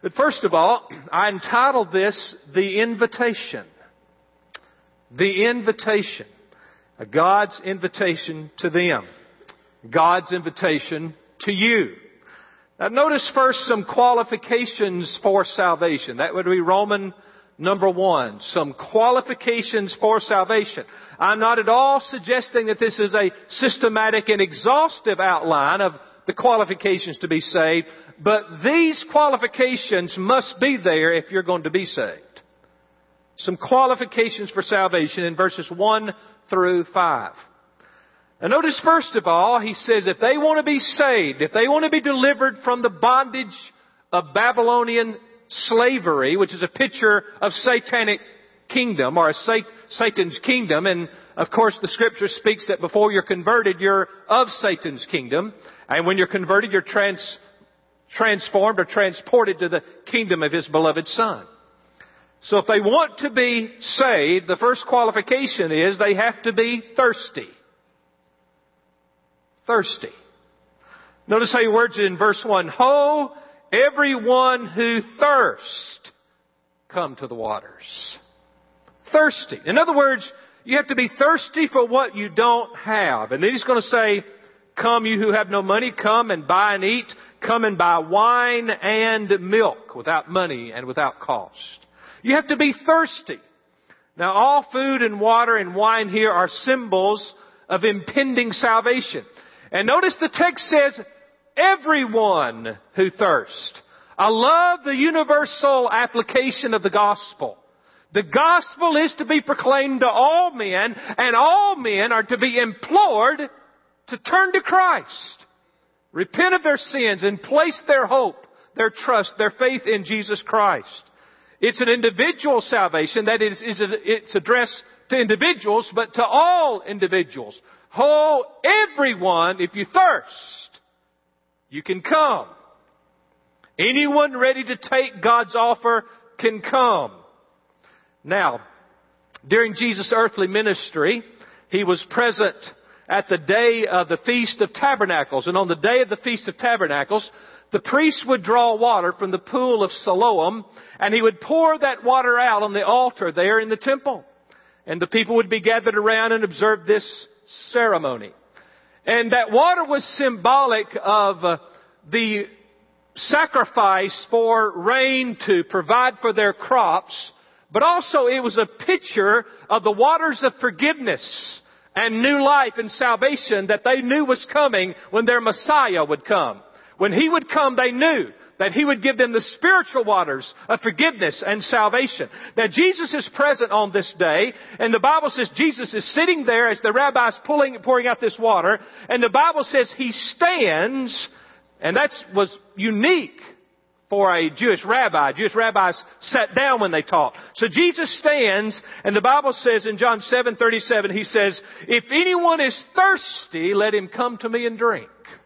But first of all, I entitled this, The Invitation. The Invitation. God's invitation to them. God's invitation to you. Now notice first some qualifications for salvation. That would be Roman number 1. Some qualifications for salvation. I'm not at all suggesting that this is a systematic and exhaustive outline of the qualifications to be saved, but these qualifications must be there if you're going to be saved. Some qualifications for salvation in verses 1 through 5. Now notice first of all, he says if they want to be saved, if they want to be delivered from the bondage of Babylonian slavery, which is a picture of satanic kingdom or Satan's kingdom, and of course the Scripture speaks that before you're converted, you're of Satan's kingdom, and when you're converted, you're transformed or transported to the kingdom of His beloved Son. So if they want to be saved, the first qualification is they have to be thirsty. Thirsty. Notice how He words it in verse 1. Ho, everyone who thirsts, come to the waters. Thirsty. In other words, you have to be thirsty for what you don't have. And then He's going to say, come you who have no money, come and buy and eat. Come and buy wine and milk without money and without cost. You have to be thirsty. Now all food and water and wine here are symbols of impending salvation. And notice the text says, everyone who thirsts. I love the universal application of the gospel. The gospel is to be proclaimed to all men, and all men are to be implored to turn to Christ. Repent of their sins and place their hope, their trust, their faith in Jesus Christ. It's an individual salvation. That is, it's addressed to individuals, but to all individuals. Oh, everyone, if you thirst, you can come. Anyone ready to take God's offer can come. Now, during Jesus' earthly ministry, He was present at the day of the Feast of Tabernacles. And on the day of the Feast of Tabernacles, the priest would draw water from the pool of Siloam, and he would pour that water out on the altar there in the temple. And the people would be gathered around and observe this ceremony. And that water was symbolic of the sacrifice for rain to provide for their crops, but also it was a picture of the waters of forgiveness and new life and salvation that they knew was coming when their Messiah would come. When He would come, they knew that He would give them the spiritual waters of forgiveness and salvation. Now Jesus is present on this day, and the Bible says Jesus is sitting there as the rabbi's pouring out this water, and the Bible says He stands, and that was unique for a Jewish rabbi. Jewish rabbis sat down when they taught. So Jesus stands, and the Bible says in John 7:37, He says, if anyone is thirsty, let him come to me and drink.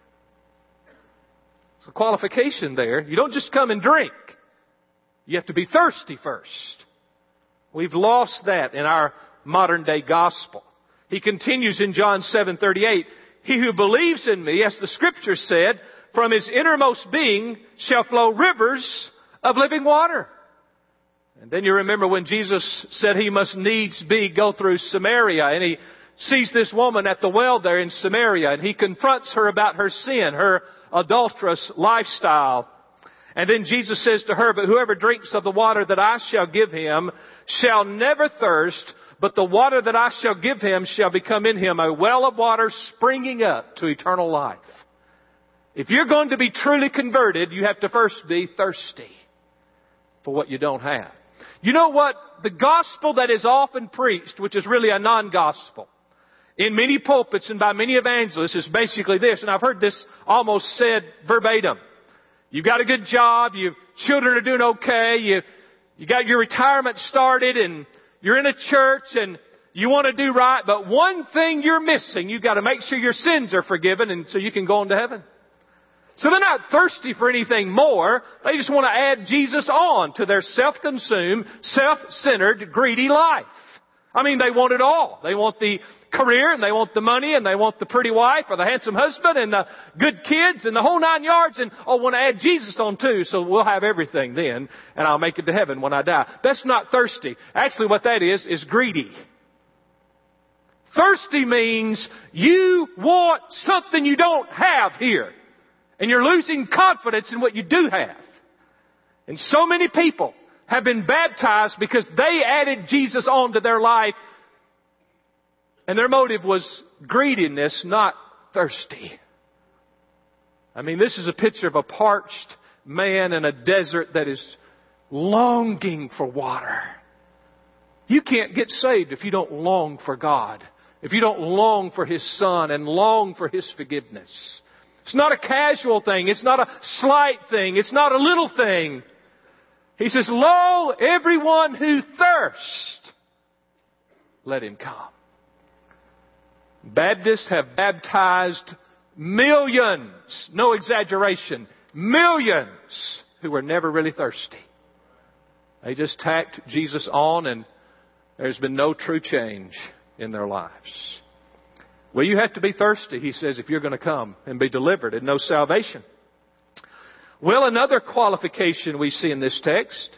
It's a qualification there. You don't just come and drink. You have to be thirsty first. We've lost that in our modern day gospel. He continues in John 7:38, he who believes in me, as the Scripture said, from his innermost being shall flow rivers of living water. And then you remember when Jesus said He must needs go through Samaria, and He sees this woman at the well there in Samaria, and He confronts her about her sin, her adulterous lifestyle. And then Jesus says to her, but whoever drinks of the water that I shall give him shall never thirst, but the water that I shall give him shall become in him a well of water springing up to eternal life. If you're going to be truly converted, you have to first be thirsty for what you don't have. You know what? The gospel that is often preached, which is really a non-gospel, in many pulpits and by many evangelists, is basically this, and I've heard this almost said verbatim. You've got a good job, your children are doing okay, you got your retirement started, and you're in a church, and you want to do right, but one thing you're missing, you've got to make sure your sins are forgiven, and so you can go on to heaven. So they're not thirsty for anything more. They just want to add Jesus on to their self-consumed, self-centered, greedy life. I mean, they want it all. They want the career, and they want the money, and they want the pretty wife, or the handsome husband, and the good kids, and the whole 9 yards, and want to add Jesus on too, so we'll have everything then, and I'll make it to heaven when I die. That's not thirsty. Actually, what that is greedy. Thirsty means you want something you don't have here, and you're losing confidence in what you do have. And so many people have been baptized because they added Jesus onto their life, and their motive was greediness, not thirsty. I mean, this is a picture of a parched man in a desert that is longing for water. You can't get saved if you don't long for God, if you don't long for His Son and long for His forgiveness. It's not a casual thing. It's not a slight thing. It's not a little thing. He says, "Lo, everyone who thirsts, let him come." Baptists have baptized millions, no exaggeration, millions who were never really thirsty. They just tacked Jesus on, and there's been no true change in their lives. Well, you have to be thirsty, he says, if you're going to come and be delivered and know salvation. Well, another qualification we see in this text,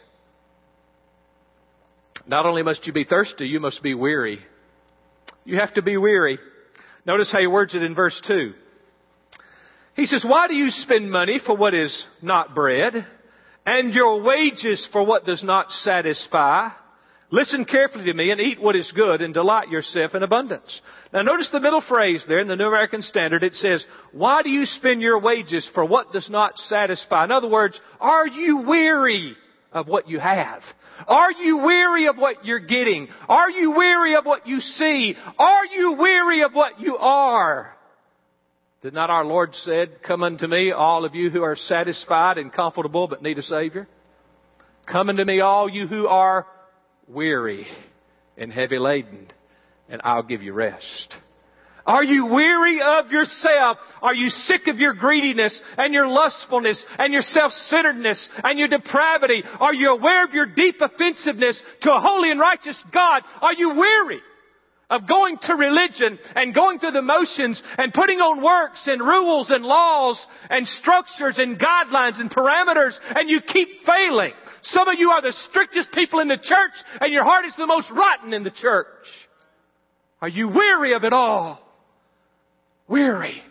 not only must you be thirsty, you must be weary. You have to be weary. Notice how he words it in verse 2. He says, "Why do you spend money for what is not bread, and your wages for what does not satisfy? Listen carefully to me and eat what is good and delight yourself in abundance." Now notice the middle phrase there in the New American Standard. It says, "Why do you spend your wages for what does not satisfy?" In other words, are you weary of what you have? Are you weary of what you're getting? Are you weary of what you see? Are you weary of what you are? Did not our Lord said, "Come unto me, all of you who are satisfied and comfortable but need a Savior? Come unto me, all you who are weary and heavy laden, and I'll give you rest." Are you weary of yourself? Are you sick of your greediness and your lustfulness and your self-centeredness and your depravity? Are you aware of your deep offensiveness to a holy and righteous God? Are you weary of going to religion and going through the motions and putting on works and rules and laws and structures and guidelines and parameters, and you keep failing? Some of you are the strictest people in the church, and your heart is the most rotten in the church. Are you weary of it all? Weary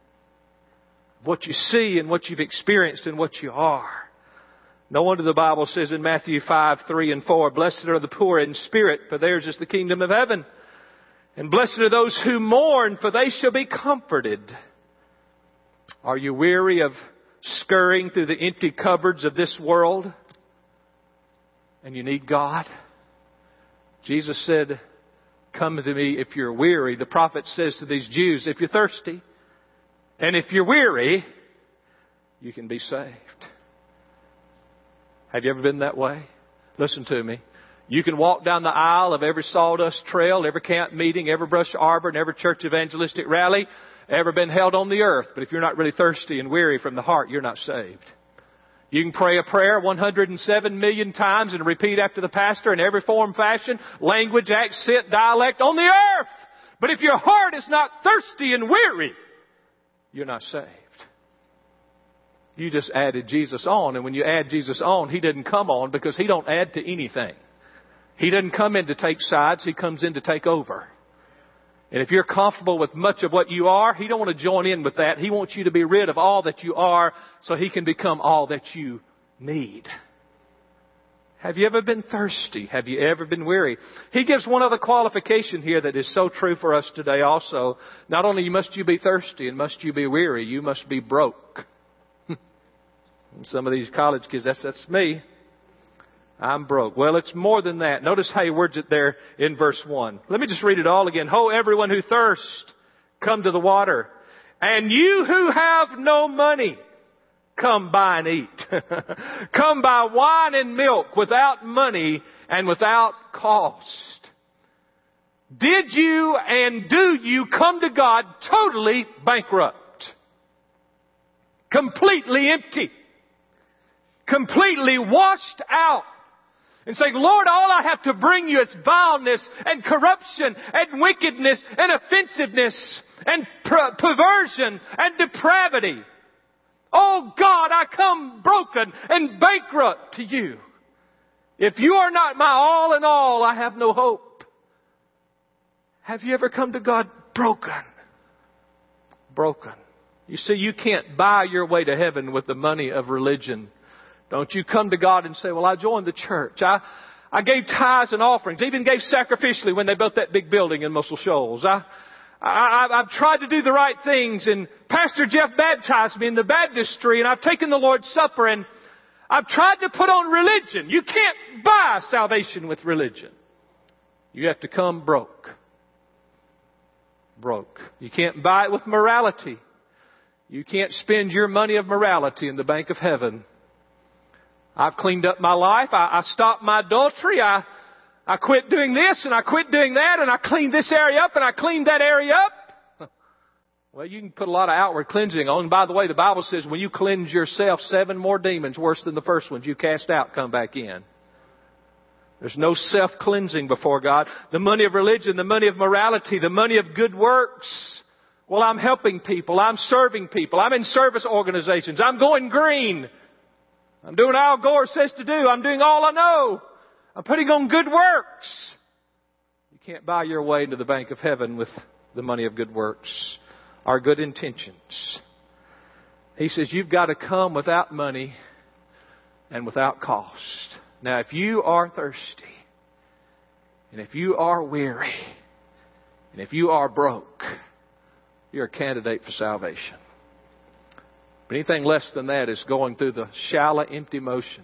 of what you see and what you've experienced and what you are. No wonder the Bible says in Matthew 5:3-4, "Blessed are the poor in spirit, for theirs is the kingdom of heaven. And blessed are those who mourn, for they shall be comforted." Are you weary of scurrying through the empty cupboards of this world? And you need God? Jesus said, "Come to me if you're weary." The prophet says to these Jews, if you're thirsty and if you're weary, you can be saved. Have you ever been that way? Listen to me. You can walk down the aisle of every sawdust trail, every camp meeting, every brush arbor, and every church evangelistic rally ever been held on the earth. But if you're not really thirsty and weary from the heart, you're not saved. You can pray a prayer 107 million times and repeat after the pastor in every form, fashion, language, accent, dialect on the earth. But if your heart is not thirsty and weary, you're not saved. You just added Jesus on. And when you add Jesus on, He didn't come on because He don't add to anything. He doesn't come in to take sides. He comes in to take over. And if you're comfortable with much of what you are, He don't want to join in with that. He wants you to be rid of all that you are so He can become all that you need. Have you ever been thirsty? Have you ever been weary? He gives one other qualification here that is so true for us today also. Not only must you be thirsty and must you be weary, you must be broke. Some of these college kids, that's me. I'm broke. Well, it's more than that. Notice how he words it there in verse 1. Let me just read it all again. "Ho, everyone who thirsts, come to the water. And you who have no money, come buy and eat." Come buy wine and milk without money and without cost. Did you and do you come to God totally bankrupt? Completely empty? Completely washed out? and saying, Lord, all I have to bring you is vileness and corruption and wickedness and offensiveness and perversion and depravity. Oh God, I come broken and bankrupt to you. If you are not my all in all, I have no hope. Have you ever come to God broken? Broken. You see, you can't buy your way to heaven with the money of religion. Don't you come to God and say, well, I joined the church. I gave tithes and offerings. Even gave sacrificially when they built that big building in Muscle Shoals. I've tried to do the right things, and Pastor Jeff baptized me in the baptistry, and I've taken the Lord's Supper, and I've tried to put on religion. You can't buy salvation with religion. You have to come broke. Broke. You can't buy it with morality. You can't spend your money of morality in the bank of heaven. I've cleaned up my life. I stopped my adultery. I quit doing this and I quit doing that, and I cleaned this area up and I cleaned that area up. Well, you can put a lot of outward cleansing on. And by the way, the Bible says when you cleanse yourself, 7 more demons worse than the first ones you cast out come back in. There's no self-cleansing before God. The money of religion, the money of morality, the money of good works. Well, I'm helping people. I'm serving people. I'm in service organizations. I'm going green. I'm doing what Al Gore says to do. I'm doing all I know. I'm putting on good works. You can't buy your way into the bank of heaven with the money of good works or good intentions. He says you've got to come without money and without cost. Now, if you are thirsty, and if you are weary, and if you are broke, you're a candidate for salvation. But anything less than that is going through the shallow, empty motions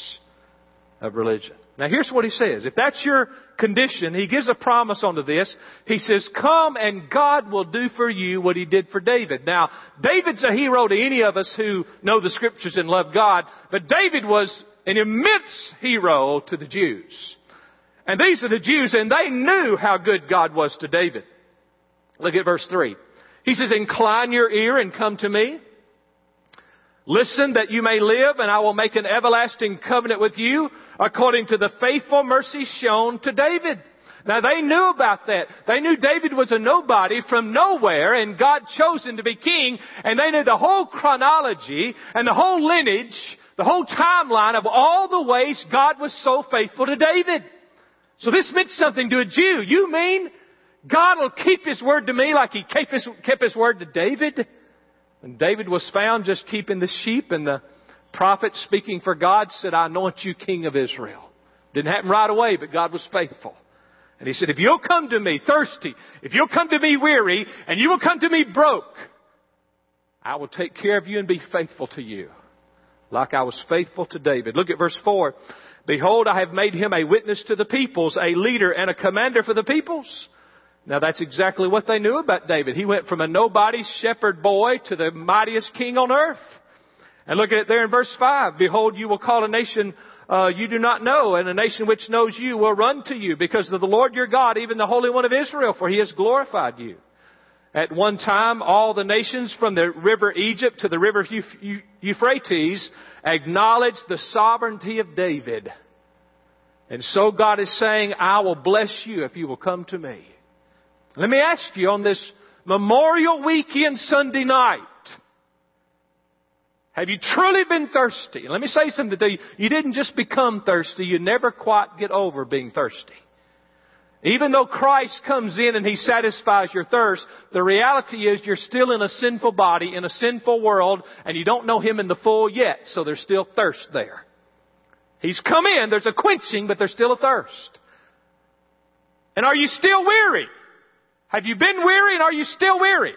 of religion. Now, here's what he says. If that's your condition, he gives a promise onto this. He says, come and God will do for you what he did for David. Now, David's a hero to any of us who know the Scriptures and love God, but David was an immense hero to the Jews. And these are the Jews, and they knew how good God was to David. Look at verse 3. He says, incline your ear and come to me. Listen that you may live, and I will make an everlasting covenant with you according to the faithful mercy shown to David. Now, they knew about that. They knew David was a nobody from nowhere, and God chose him to be king, and they knew the whole chronology and the whole lineage, the whole timeline of all the ways God was so faithful to David. So this meant something to a Jew. You mean God will keep His word to me like He kept His word to David? When David was found just keeping the sheep, and the prophet speaking for God said, I anoint you king of Israel. Didn't happen right away, but God was faithful. And He said, if you'll come to me thirsty, if you'll come to me weary, and you will come to me broke, I will take care of you and be faithful to you, like I was faithful to David. Look at verse 4. Behold, I have made him a witness to the peoples, a leader and a commander for the peoples. Now that's exactly what they knew about David. He went from a nobody shepherd boy to the mightiest king on earth. And look at it there in verse 5. Behold, you will call a nation you do not know, and a nation which knows you will run to you because of the Lord your God, even the Holy One of Israel, for He has glorified you. At one time, all the nations from the river Egypt to the river Euphrates acknowledged the sovereignty of David. And so God is saying, I will bless you if you will come to me. Let me ask you on this Memorial Weekend Sunday night, have you truly been thirsty? And let me say something to you. You didn't just become thirsty. You never quite get over being thirsty. Even though Christ comes in and He satisfies your thirst, the reality is you're still in a sinful body, in a sinful world, and you don't know Him in the full yet. So there's still thirst there. He's come in. There's a quenching, but there's still a thirst. And are you still weary? Have you been weary, and are you still weary?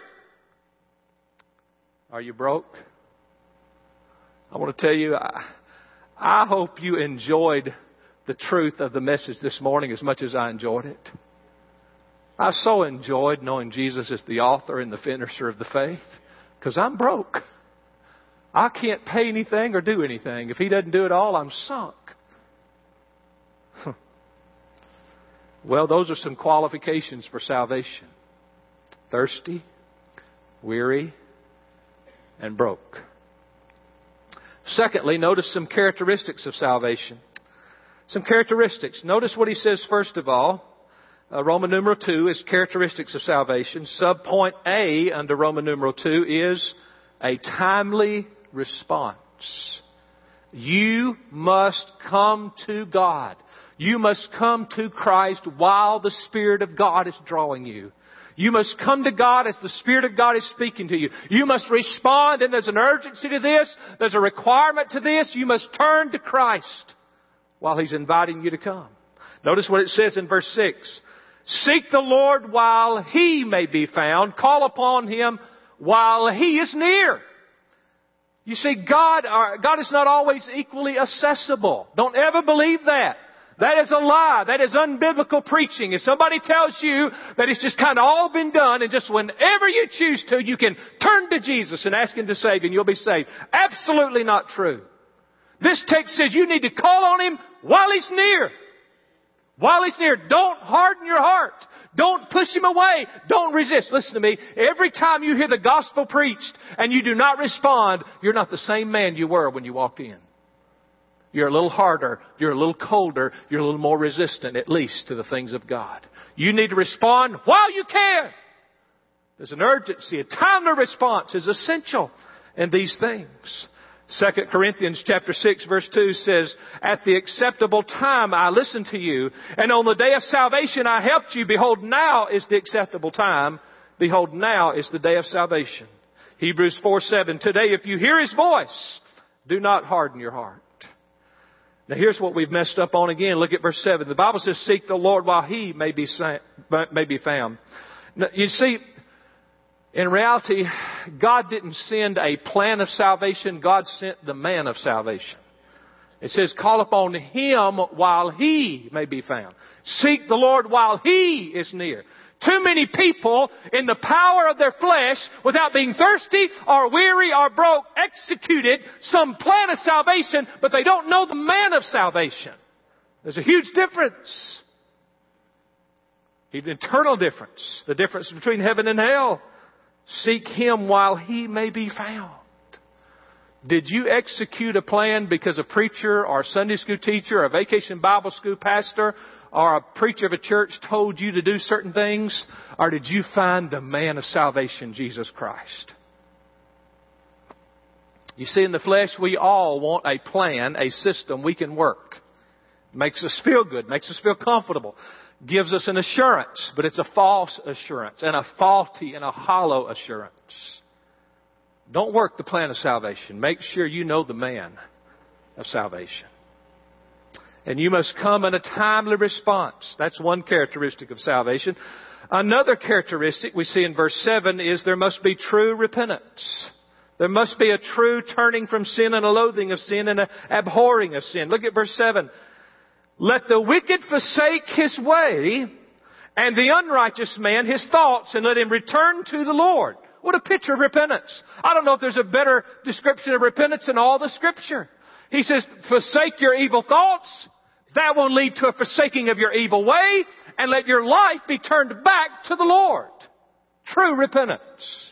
Are you broke? I want to tell you, I hope you enjoyed the truth of the message this morning as much as I enjoyed it. I so enjoyed knowing Jesus is the author and the finisher of the faith, because I'm broke. I can't pay anything or do anything. If He doesn't do it all, I'm sunk. Well, those are some qualifications for salvation. Thirsty, weary, and broke. Secondly, notice some characteristics of salvation. Some characteristics. Notice what he says first of all. Roman numeral 2 is characteristics of salvation. Subpoint A under Roman numeral 2 is a timely response. You must come to God. You must come to Christ while the Spirit of God is drawing you. You must come to God as the Spirit of God is speaking to you. You must respond, and there's an urgency to this. There's a requirement to this. You must turn to Christ while He's inviting you to come. Notice what it says in verse 6. Seek the Lord while He may be found. Call upon Him while He is near. You see, God is not always equally accessible. Don't ever believe that. That is a lie. That is unbiblical preaching. If somebody tells you that it's just kind of all been done and just whenever you choose to, you can turn to Jesus and ask Him to save you and you'll be saved. Absolutely not true. This text says you need to call on Him while He's near. While He's near. Don't harden your heart. Don't push Him away. Don't resist. Listen to me. Every time you hear the gospel preached and you do not respond, you're not the same man you were when you walked in. You're a little harder. You're a little colder. You're a little more resistant, at least, to the things of God. You need to respond while you can. There's an urgency. A timely response is essential in these things. 2 Corinthians chapter 6 verse 2 says, At the acceptable time I listened to you, and on the day of salvation I helped you. Behold, now is the acceptable time. Behold, now is the day of salvation. Hebrews 4:7, Today if you hear His voice, do not harden your heart. Now here's what we've messed up on again. Look at verse 7. The Bible says, Seek the Lord while He may be found. Now, you see, in reality, God didn't send a plan of salvation. God sent the man of salvation. It says, call upon Him while He may be found. Seek the Lord while He is near. Too many people in the power of their flesh, without being thirsty or weary or broke, executed some plan of salvation, but they don't know the man of salvation. There's a huge difference. An eternal difference. The difference between heaven and hell. Seek Him while He may be found. Did you execute a plan because a preacher or a Sunday school teacher or a vacation Bible school pastor or a preacher of a church told you to do certain things? Or did you find the man of salvation, Jesus Christ? You see, in the flesh, we all want a plan, a system we can work. Makes us feel good, makes us feel comfortable. Gives us an assurance, but it's a false assurance and a faulty and a hollow assurance. Don't work the plan of salvation. Make sure you know the man of salvation. And you must come in a timely response. That's one characteristic of salvation. Another characteristic we see in verse 7 is there must be true repentance. There must be a true turning from sin and a loathing of sin and a abhorring of sin. Look at verse 7. Let the wicked forsake his way, and the unrighteous man his thoughts, and let him return to the Lord. What a picture of repentance. I don't know if there's a better description of repentance in all the Scripture. He says, forsake your evil thoughts. That will lead to a forsaking of your evil way, and let your life be turned back to the Lord. True repentance.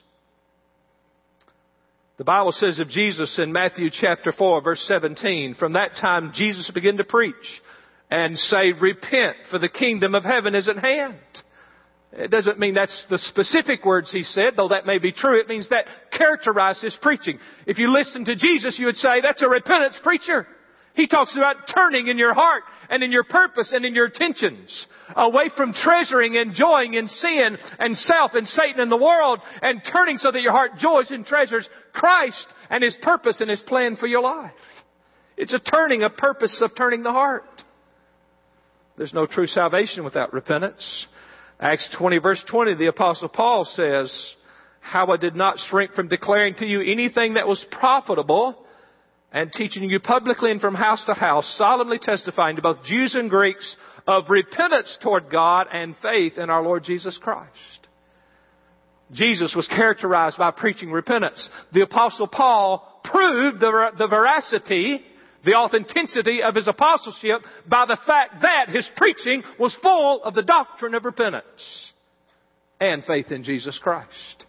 The Bible says of Jesus in Matthew chapter 4, verse 17, from that time Jesus began to preach and say, repent, for the kingdom of heaven is at hand. It doesn't mean that's the specific words He said, though that may be true. It means that characterized His preaching. If you listen to Jesus, you would say, that's a repentance preacher. He talks about turning in your heart and in your purpose and in your intentions away from treasuring and enjoying in sin and self and Satan and the world, and turning so that your heart joys and treasures Christ and His purpose and His plan for your life. It's a turning, a purpose of turning the heart. There's no true salvation without repentance. Acts 20 verse 20, the Apostle Paul says, how I did not shrink from declaring to you anything that was profitable, and teaching you publicly and from house to house, solemnly testifying to both Jews and Greeks of repentance toward God and faith in our Lord Jesus Christ. Jesus was characterized by preaching repentance. The Apostle Paul proved the veracity, the authenticity of his apostleship by the fact that his preaching was full of the doctrine of repentance and faith in Jesus Christ.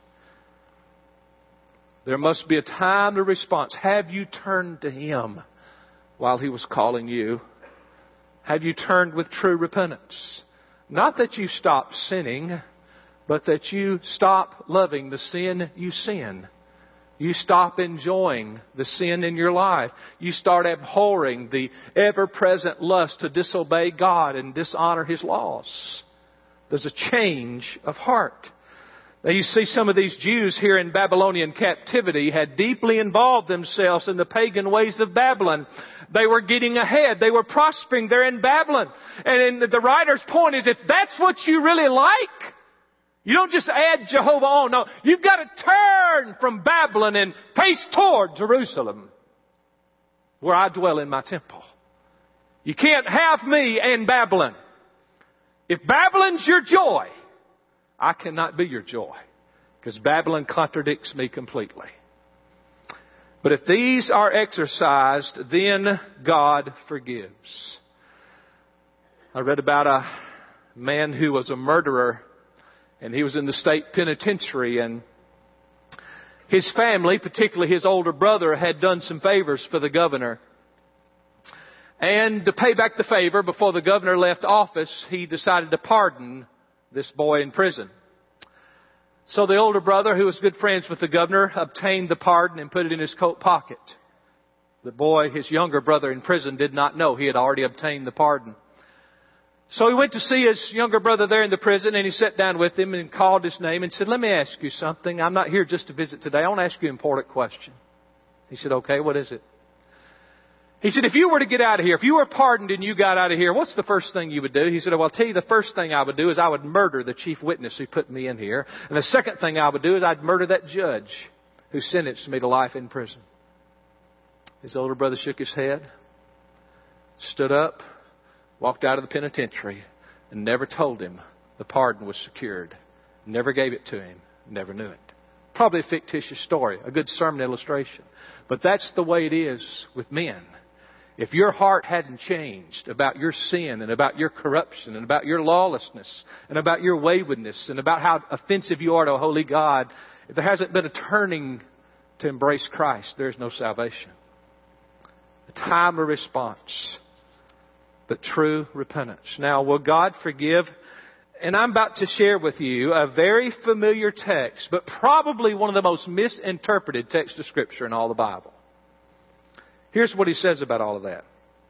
There must be a timely response. Have you turned to Him while He was calling you? Have you turned with true repentance? Not that you stop sinning, but that you stop loving the sin you sin. You stop enjoying the sin in your life. You start abhorring the ever-present lust to disobey God and dishonor His laws. There's a change of heart. Now you see some of these Jews here in Babylonian captivity had deeply involved themselves in the pagan ways of Babylon. They were getting ahead. They were prospering there in Babylon. And the writer's point is, if that's what you really like, you don't just add Jehovah on. No, you've got to turn from Babylon and face toward Jerusalem, where I dwell in my temple. You can't have me and Babylon. If Babylon's your joy, I cannot be your joy, because Babylon contradicts me completely. But if these are exercised, then God forgives. I read about a man who was a murderer, and he was in the state penitentiary, and his family, particularly his older brother, had done some favors for the governor. And to pay back the favor, before the governor left office, he decided to pardon this boy in prison. So the older brother, who was good friends with the governor, obtained the pardon and put it in his coat pocket. The boy, his younger brother in prison, did not know he had already obtained the pardon. So he went to see his younger brother there in the prison, and he sat down with him and called his name and said, "Let me ask you something. I'm not here just to visit today. I want to ask you an important question." He said, "Okay, what is it?" He said, "If you were to get out of here, if you were pardoned and you got out of here, what's the first thing you would do?" He said, "Well, I'll tell you, the first thing I would do is I would murder the chief witness who put me in here. And the second thing I would do is I'd murder that judge who sentenced me to life in prison." His older brother shook his head, stood up, walked out of the penitentiary, and never told him the pardon was secured. Never gave it to him. Never knew it. Probably a fictitious story, a good sermon illustration. But that's the way it is with men. If your heart hadn't changed about your sin and about your corruption and about your lawlessness and about your waywardness and about how offensive you are to a holy God, if there hasn't been a turning to embrace Christ, there is no salvation. A timely response, but true repentance. Now, will God forgive? And I'm about to share with you a very familiar text, but probably one of the most misinterpreted texts of Scripture in all the Bible. Here's what he says about all of that.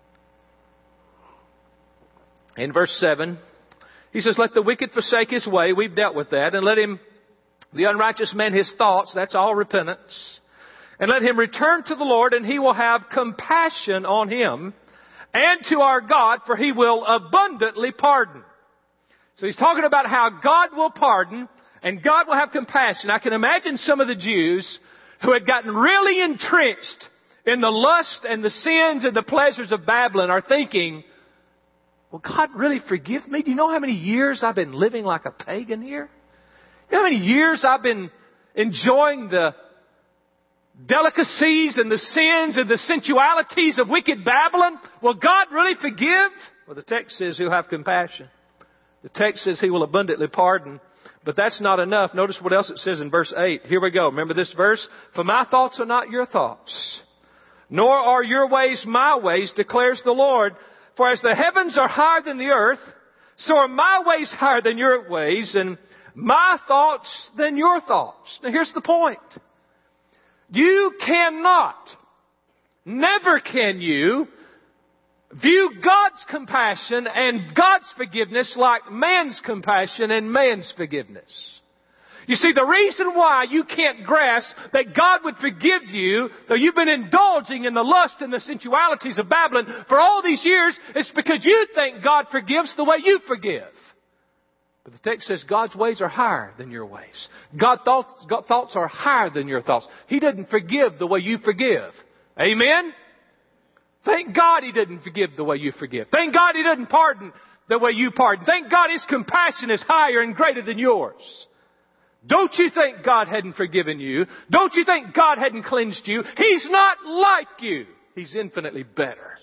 In verse 7, he says, "Let the wicked forsake his way." We've dealt with that. "And let him, the unrighteous man, his thoughts." That's all repentance. "And let him return to the Lord, and He will have compassion on him, and to our God, for He will abundantly pardon." So he's talking about how God will pardon and God will have compassion. I can imagine some of the Jews who had gotten really entrenched in the lust and the sins and the pleasures of Babylon are thinking, "Will God really forgive me? Do you know how many years I've been living like a pagan here? You know how many years I've been enjoying the delicacies and the sins and the sensualities of wicked Babylon? Will God really forgive?" Well, the text says He'll have compassion. The text says He will abundantly pardon. But that's not enough. Notice what else it says in verse 8. Here we go. Remember this verse? "For my thoughts are not your thoughts, nor are your ways my ways, declares the Lord. For as the heavens are higher than the earth, so are my ways higher than your ways, and my thoughts than your thoughts." Now here's the point. You cannot, never can you, view God's compassion and God's forgiveness like man's compassion and man's forgiveness. You see, the reason why you can't grasp that God would forgive you, though you've been indulging in the lust and the sensualities of Babylon for all these years, is because you think God forgives the way you forgive. But the text says God's ways are higher than your ways. God's thoughts are higher than your thoughts. He didn't forgive the way you forgive. Amen? Thank God He didn't forgive the way you forgive. Thank God He didn't pardon the way you pardon. Thank God His compassion is higher and greater than yours. Don't you think God hadn't forgiven you? Don't you think God hadn't cleansed you? He's not like you. He's infinitely better.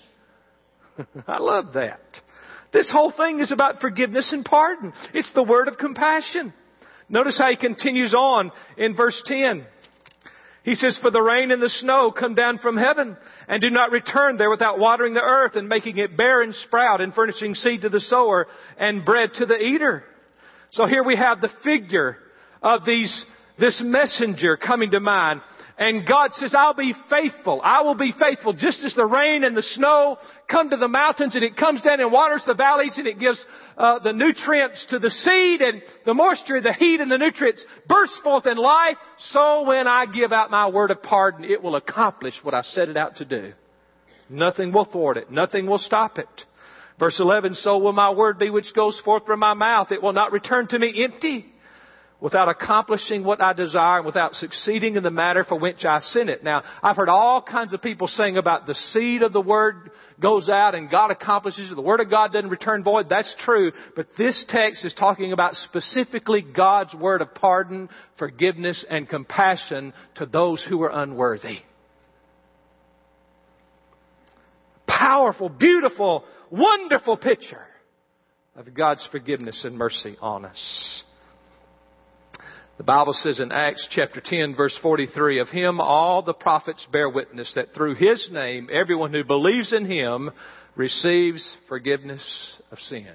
I love that. This whole thing is about forgiveness and pardon. It's the word of compassion. Notice how he continues on in verse 10. He says, for the rain and the snow come down from heaven and do not return there without watering the earth and making it bear and sprout and furnishing seed to the sower and bread to the eater. So here we have the figure of this messenger coming to mind. And God says, I'll be faithful. I will be faithful. Just as the rain and the snow come to the mountains and it comes down and waters the valleys and it gives the nutrients to the seed and the moisture, the heat and the nutrients burst forth in life. So when I give out my word of pardon, it will accomplish what I set it out to do. Nothing will thwart it. Nothing will stop it. Verse 11, so will my word be which goes forth from my mouth. It will not return to me empty, without accomplishing what I desire and without succeeding in the matter for which I sent it. Now, I've heard all kinds of people saying about the seed of the Word goes out and God accomplishes it. The Word of God doesn't return void. That's true. But this text is talking about specifically God's word of pardon, forgiveness, and compassion to those who are unworthy. Powerful, beautiful, wonderful picture of God's forgiveness and mercy on us. The Bible says in Acts chapter 10 verse 43, of Him all the prophets bear witness that through His name everyone who believes in Him receives forgiveness of sins.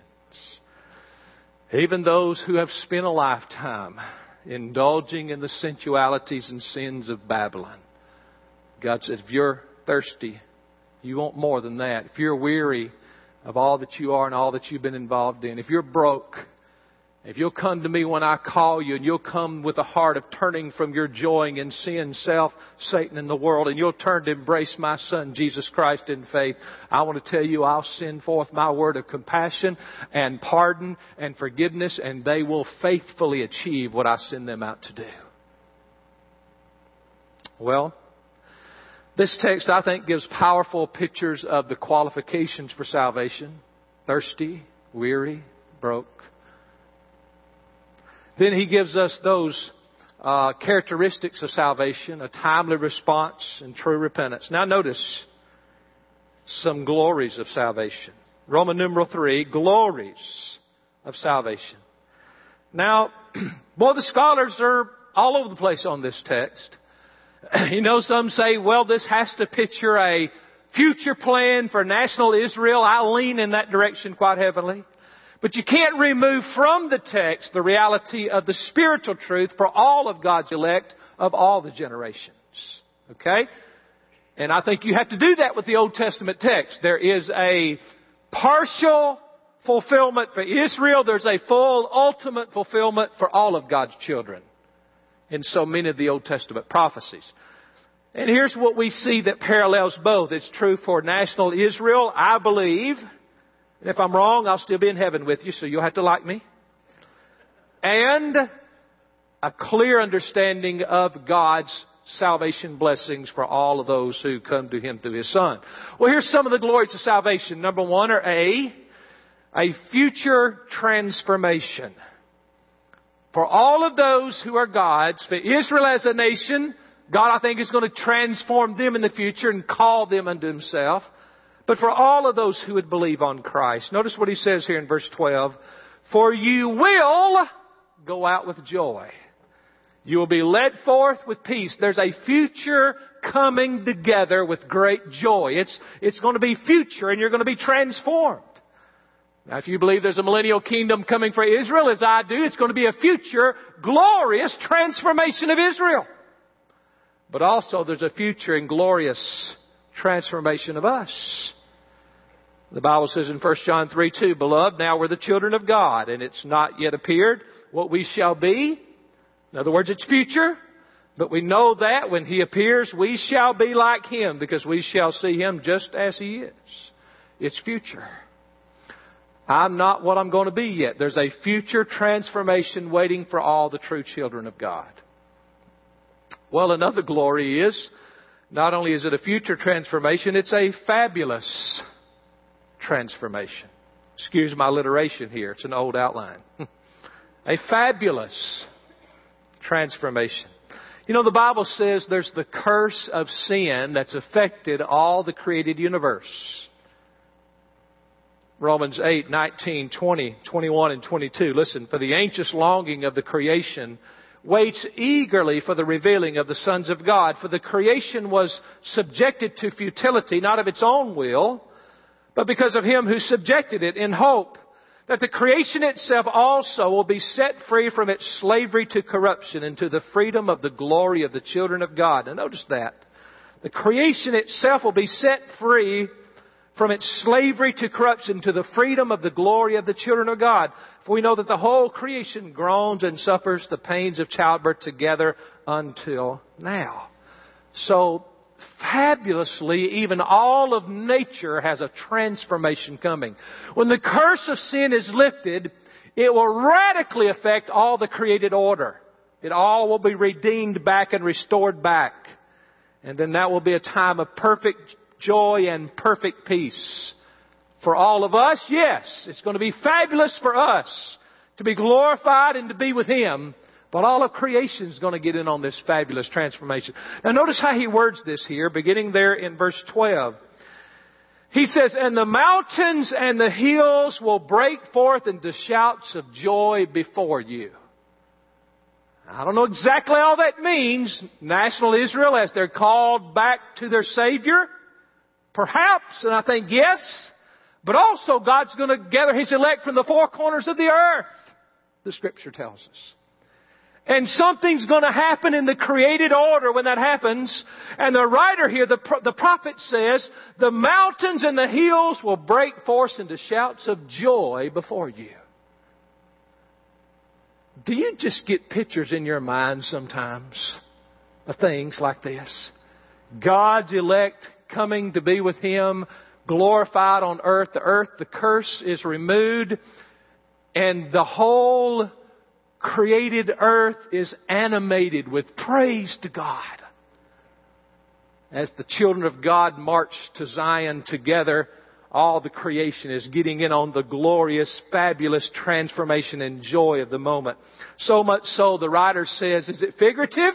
Even those who have spent a lifetime indulging in the sensualities and sins of Babylon. God said, if you're thirsty, you want more than that. If you're weary of all that you are and all that you've been involved in, if you're broke, if you'll come to me when I call you and you'll come with a heart of turning from your joying in sin, self, Satan, and the world, and you'll turn to embrace my Son, Jesus Christ, in faith, I want to tell you I'll send forth my word of compassion and pardon and forgiveness, and they will faithfully achieve what I send them out to do. Well, this text, I think, gives powerful pictures of the qualifications for salvation. Thirsty, weary, broke. Then he gives us those characteristics of salvation, a timely response and true repentance. Now notice some glories of salvation. Roman numeral 3, glories of salvation. Now, boy, the scholars are all over the place on this text. You know, some say, well, this has to picture a future plan for national Israel. I lean in that direction quite heavily. But you can't remove from the text the reality of the spiritual truth for all of God's elect of all the generations. Okay? And I think you have to do that with the Old Testament text. There is a partial fulfillment for Israel. There's a full, ultimate fulfillment for all of God's children in so many of the Old Testament prophecies. And here's what we see that parallels both. It's true for national Israel, I believe. And if I'm wrong, I'll still be in heaven with you, so you'll have to like me. And a clear understanding of God's salvation blessings for all of those who come to Him through His Son. Well, here's some of the glories of salvation. Number one are a future transformation. For all of those who are God's, for Israel as a nation, God, I think, is going to transform them in the future and call them unto Himself. But for all of those who would believe on Christ, notice what He says here in verse 12. For you will go out with joy. You will be led forth with peace. There's a future coming together with great joy. It's going to be future and you're going to be transformed. Now, if you believe there's a millennial kingdom coming for Israel, as I do, it's going to be a future glorious transformation of Israel. But also there's a future and glorious transformation of us. The Bible says in 1 John 3:2, Beloved, now we're the children of God, and it's not yet appeared what we shall be. In other words, it's future. But we know that when He appears, we shall be like Him, because we shall see Him just as He is. It's future. I'm not what I'm going to be yet. There's a future transformation waiting for all the true children of God. Well, another glory is, not only is it a future transformation, it's a fabulous transformation. Excuse my alliteration here. It's an old outline. A fabulous transformation. You know, the Bible says there's the curse of sin that's affected all the created universe. Romans 8, 19, 20, 21, and 22. Listen, for the anxious longing of the creation waits eagerly for the revealing of the sons of God. For the creation was subjected to futility, not of its own will, but because of Him who subjected it, in hope that the creation itself also will be set free from its slavery to corruption into the freedom of the glory of the children of God. Now notice that. The creation itself will be set free from its slavery to corruption to the freedom of the glory of the children of God. For we know that the whole creation groans and suffers the pains of childbirth together until now. So, fabulously, even all of nature has a transformation coming. When the curse of sin is lifted, it will radically affect all the created order. It all will be redeemed back and restored back. And then that will be a time of perfect joy and perfect peace. For all of us, yes, it's going to be fabulous for us to be glorified and to be with Him. But all of creation is going to get in on this fabulous transformation. Now notice how he words this here, beginning there in verse 12. He says, "And the mountains and the hills will break forth into shouts of joy before you." I don't know exactly all that means. National Israel, as they're called back to their Savior. Perhaps, and I think yes. But also God's going to gather His elect from the four corners of the earth, the Scripture tells us. And something's going to happen in the created order when that happens. And the writer here, the prophet says, the mountains and the hills will break forth into shouts of joy before you. Do you just get pictures in your mind sometimes of things like this? God's elect coming to be with Him, glorified on earth. The curse is removed, and the whole created earth is animated with praise to God. As the children of God march to Zion together, all the creation is getting in on the glorious, fabulous transformation and joy of the moment. So much so, the writer says, is it figurative?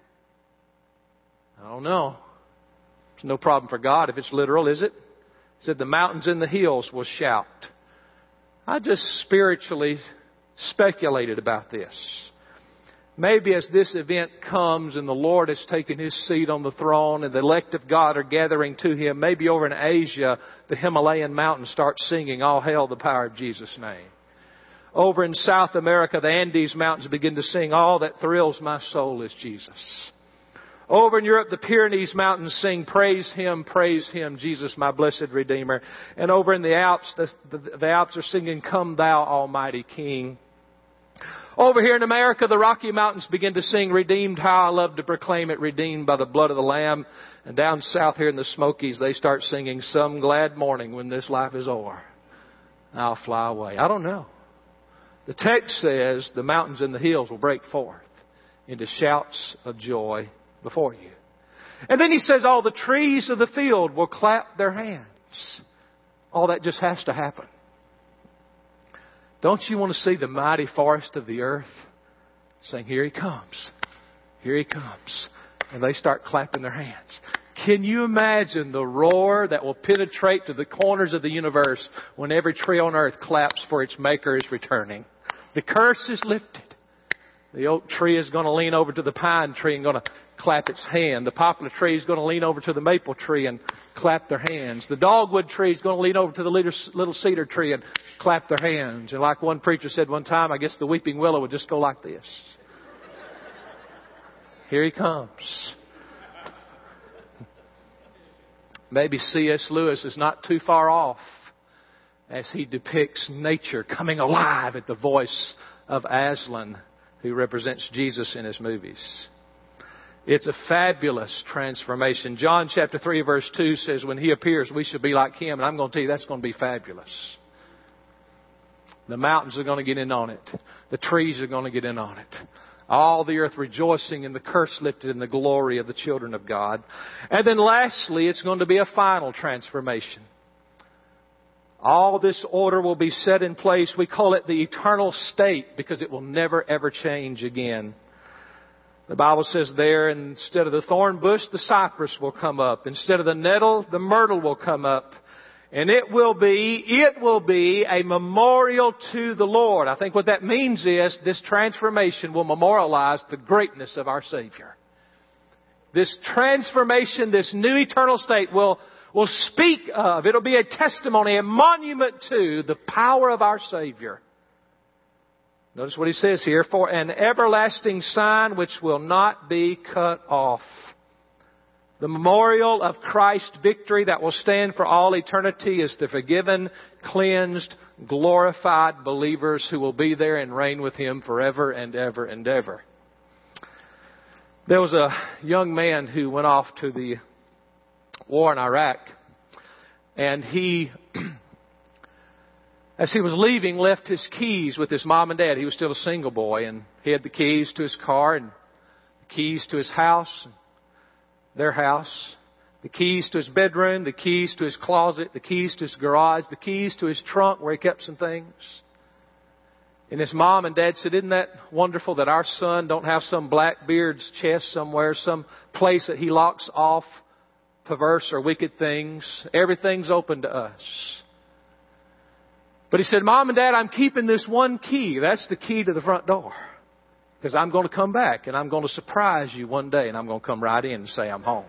I don't know. It's no problem for God if it's literal, is it? He said the mountains and the hills will shout. I just spiritually speculated about this. Maybe as this event comes and the Lord has taken His seat on the throne and the elect of God are gathering to Him, maybe over in Asia, the Himalayan mountains start singing, "All hail the power of Jesus' name." Over in South America, the Andes mountains begin to sing, "All that thrills my soul is Jesus." Over in Europe, the Pyrenees mountains sing, praise Him, Jesus, my blessed Redeemer." And over in the Alps, the Alps are singing, "Come Thou Almighty King." Over here in America, the Rocky Mountains begin to sing, "Redeemed, how I love to proclaim it, redeemed by the blood of the Lamb." And down south here in the Smokies, they start singing, "Some glad morning when this life is o'er, I'll fly away." I don't know. The text says the mountains and the hills will break forth into shouts of joy before you. And then he says all the trees of the field will clap their hands. All that just has to happen. Don't you want to see the mighty forest of the earth saying, "Here He comes. Here He comes." And they start clapping their hands. Can you imagine the roar that will penetrate to the corners of the universe when every tree on earth claps for its Maker is returning? The curse is lifted. The oak tree is going to lean over to the pine tree and going to clap its hand. The poplar tree is going to lean over to the maple tree and clap their hands. The dogwood tree is going to lean over to the little cedar tree and clap their hands. And like one preacher said one time, I guess the weeping willow would just go like this. Here He comes. Maybe C.S. Lewis is not too far off as he depicts nature coming alive at the voice of Aslan, who represents Jesus in his movies. It's a fabulous transformation. John chapter 3 verse 2 says when He appears we should be like Him. And I'm going to tell you that's going to be fabulous. The mountains are going to get in on it. The trees are going to get in on it. All the earth rejoicing in the curse lifted in the glory of the children of God. And then lastly, it's going to be a final transformation. All this order will be set in place. We call it the eternal state because it will never ever change again. The Bible says there, instead of the thorn bush, the cypress will come up. Instead of the nettle, the myrtle will come up. And it will be a memorial to the Lord. I think what that means is this transformation will memorialize the greatness of our Savior. This transformation, this new eternal state will speak of, it'll be a testimony, a monument to the power of our Savior. Notice what he says here, for an everlasting sign which will not be cut off. The memorial of Christ's victory that will stand for all eternity is the forgiven, cleansed, glorified believers who will be there and reign with Him forever and ever and ever. There was a young man who went off to the war in Iraq, and he, as he was leaving, left his keys with his mom and dad. He was still a single boy, and he had the keys to his car and the keys to his house, their house, the keys to his bedroom, the keys to his closet, the keys to his garage, the keys to his trunk where he kept some things. And his mom and dad said, isn't that wonderful that our son don't have some Blackbeard's chest somewhere, some place that he locks off perverse or wicked things. Everything's open to us. But he said, Mom and Dad, I'm keeping this one key. That's the key to the front door. Because I'm going to come back and I'm going to surprise you one day and I'm going to come right in and say I'm home.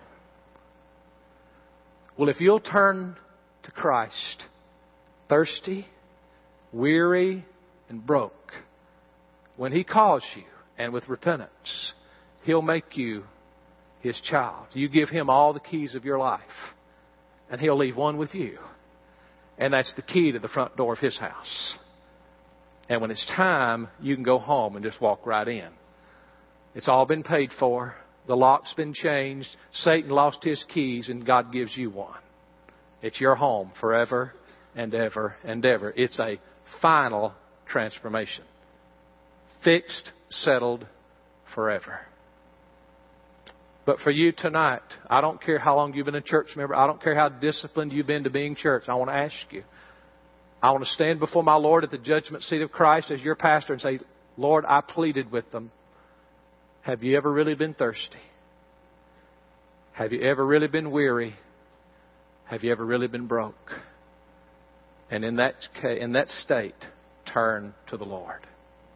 Well, if you'll turn to Christ, thirsty, weary, and broke, when He calls you and with repentance, He'll make you His child. You give Him all the keys of your life and He'll leave one with you. And that's the key to the front door of His house. And when it's time, you can go home and just walk right in. It's all been paid for. The lock's been changed. Satan lost his keys and God gives you one. It's your home forever and ever and ever. It's a final transformation. Fixed, settled, forever. But for you tonight, I don't care how long you've been a church member. I don't care how disciplined you've been to being church. I want to ask you. I want to stand before my Lord at the judgment seat of Christ as your pastor and say, Lord, I pleaded with them. Have you ever really been thirsty? Have you ever really been weary? Have you ever really been broke? And in that state, turn to the Lord.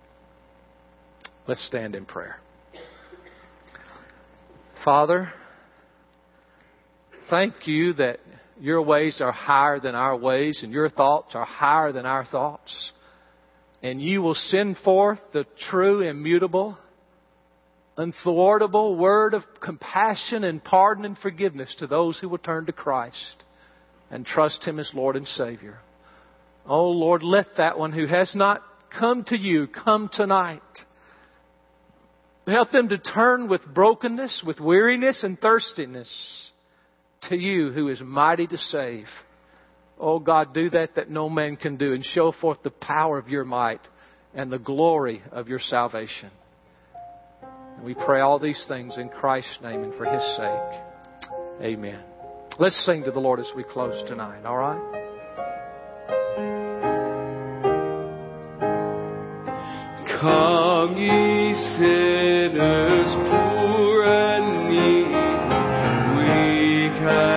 Let's stand in prayer. Father, thank You that Your ways are higher than our ways and Your thoughts are higher than our thoughts. And You will send forth the true, immutable, unthwartable word of compassion and pardon and forgiveness to those who will turn to Christ and trust Him as Lord and Savior. Oh Lord, let that one who has not come to You come tonight. Help them to turn with brokenness, with weariness and thirstiness to You who is mighty to save. Oh God, do that no man can do and show forth the power of Your might and the glory of Your salvation. And we pray all these things in Christ's name and for His sake. Amen. Let's sing to the Lord as we close tonight, all right? Come ye sinners,